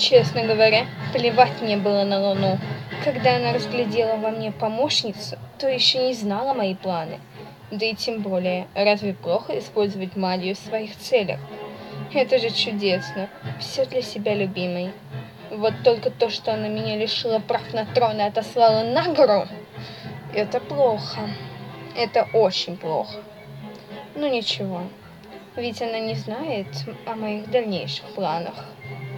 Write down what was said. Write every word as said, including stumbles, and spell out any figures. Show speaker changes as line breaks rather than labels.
Честно говоря, плевать мне было на Луну. Когда она разглядела во мне помощницу, то еще не знала мои планы. Да и тем более, разве плохо использовать магию в своих целях? Это же чудесно. Все для себя любимой. Вот только то, что она меня лишила прав на трон и отослала на гору, это плохо. Это очень плохо. Ну ничего, ведь она не знает о моих дальнейших планах.